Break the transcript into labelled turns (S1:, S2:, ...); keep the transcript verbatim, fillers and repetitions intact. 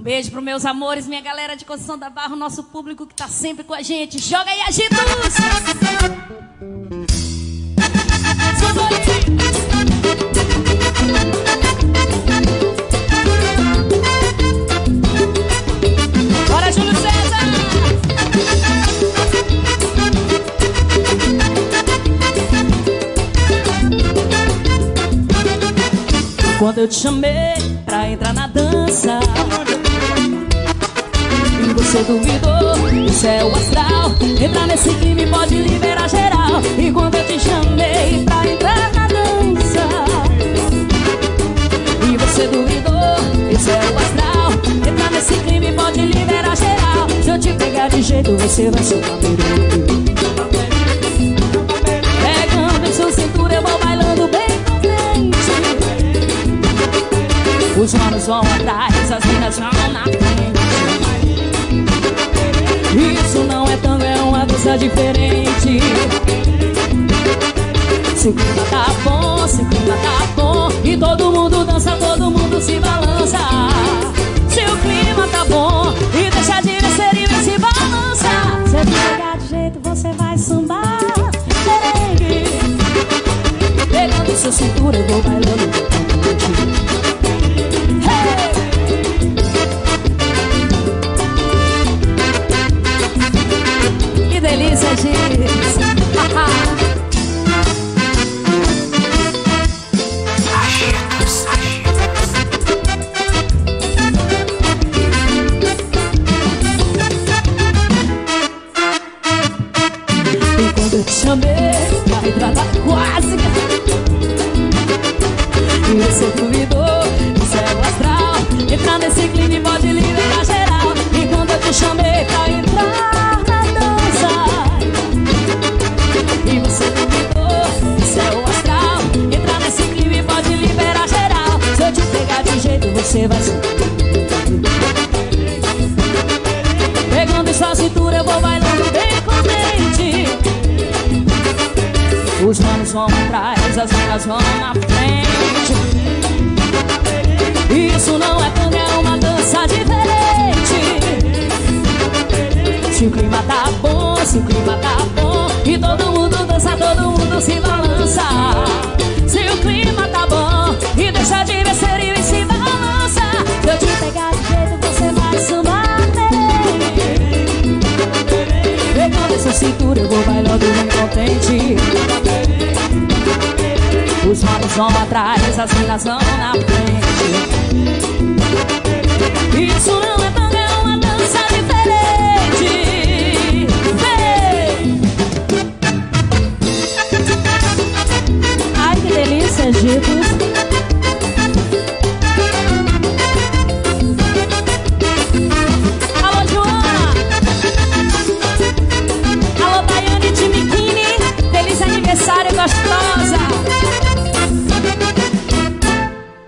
S1: beijo pros meus amores, minha galera de Conceição da Barra, o nosso público que tá sempre com a gente. Joga aí, agita a luz! Bora, Júlio César! Quando eu te chamei pra entrar na dança e você duvidou, isso é o astral. Entrar nesse clima pode liberar geral. E quando eu te chamei pra entrar na dança e você duvidou, isso é o astral. Entrar nesse clima pode liberar geral. Se eu te pegar de jeito, você vai soltar direito. Pegando em sua cintura, eu vou bailando bem contente. Os manos vão atrás, as minas vão na frente. Isso não é tango, é uma dança diferente. Se o clima tá bom, se o clima tá bom, e todo mundo dança, todo mundo se balança. Se o clima tá bom, e deixa de vencer e vem se balança. Se eu te pegar de jeito, você vai sambar. Pegando sua cintura, eu vou bailando. Que delícia, gente! E quando eu te chamei, vai tratar quase. E você duvidou, isso é o astral. Entrar nesse clima pode liberar geral. E quando eu te chamei pra entrar na dança e você duvidou, isso é o astral. Entrar nesse clima pode liberar geral. Se eu te pegar de jeito, você vai sentir. Pegando em sua cintura, eu vou bailando bem contente. Os manos vão atrás, as minas vão na frente. Isso não é tango, é uma dança diferente. Se o clima tá bom, se o clima tá bom, e todo mundo dança, todo mundo se balança. Se o clima tá bom, e deixa de vencer e se balança. Se eu te pegar de jeito, você vai sambar. Pegando essa cintura, eu vou bailando bem contente. Os manos vão atrás, as minas vão na frente. Isso